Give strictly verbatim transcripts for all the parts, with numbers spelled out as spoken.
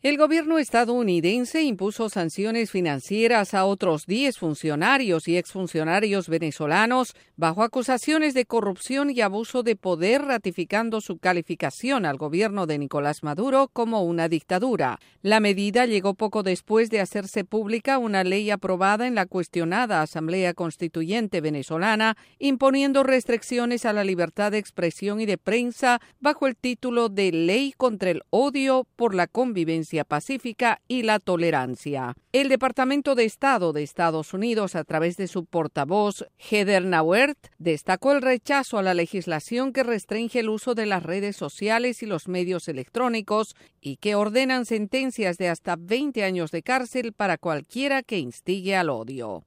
El gobierno estadounidense impuso sanciones financieras a otros diez funcionarios y exfuncionarios venezolanos bajo acusaciones de corrupción y abuso de poder, ratificando su calificación al gobierno de Nicolás Maduro como una dictadura. La medida llegó poco después de hacerse pública una ley aprobada en la cuestionada Asamblea Constituyente venezolana, imponiendo restricciones a la libertad de expresión y de prensa bajo el título de Ley contra el Odio por la Convivencia Pacífica y la Tolerancia. El Departamento de Estado de Estados Unidos, a través de su portavoz Heather Nauert, destacó el rechazo a la legislación que restringe el uso de las redes sociales y los medios electrónicos y que ordenan sentencias de hasta veinte años de cárcel para cualquiera que instigue al odio.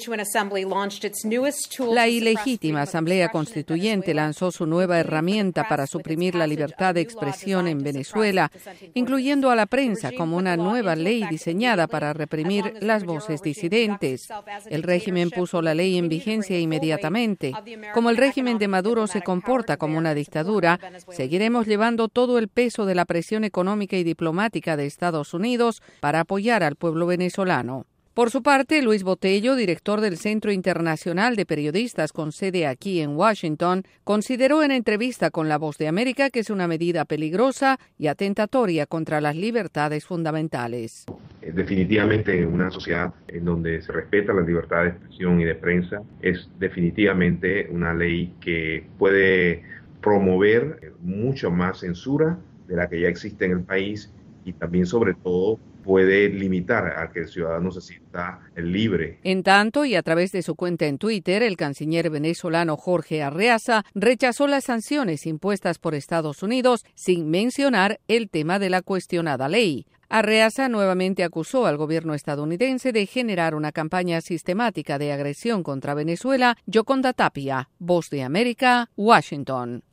La ilegítima Asamblea Constituyente lanzó su nueva herramienta para suprimir la libertad de expresión en Venezuela, incluyendo a la prensa como una nueva ley diseñada para reprimir las voces disidentes. El régimen puso la ley en vigencia inmediatamente. Como el régimen de Maduro se comporta como una dictadura, seguiremos llevando todo el peso de la presión económica y diplomática de Estados Unidos para apoyar al pueblo venezolano. Por su parte, Luis Botello, director del Centro Internacional de Periodistas con sede aquí en Washington, consideró en entrevista con La Voz de América que es una medida peligrosa y atentatoria contra las libertades fundamentales. Definitivamente, una sociedad en donde se respeta la libertad de expresión y de prensa es definitivamente una ley que puede promover mucho más censura de la que ya existe en el país y también, sobre todo, puede limitar a que el ciudadano se sienta libre. En tanto, y a través de su cuenta en Twitter, el canciller venezolano Jorge Arreaza rechazó las sanciones impuestas por Estados Unidos sin mencionar el tema de la cuestionada ley. Arreaza nuevamente acusó al gobierno estadounidense de generar una campaña sistemática de agresión contra Venezuela. Yoconda Tapia, Voz de América, Washington.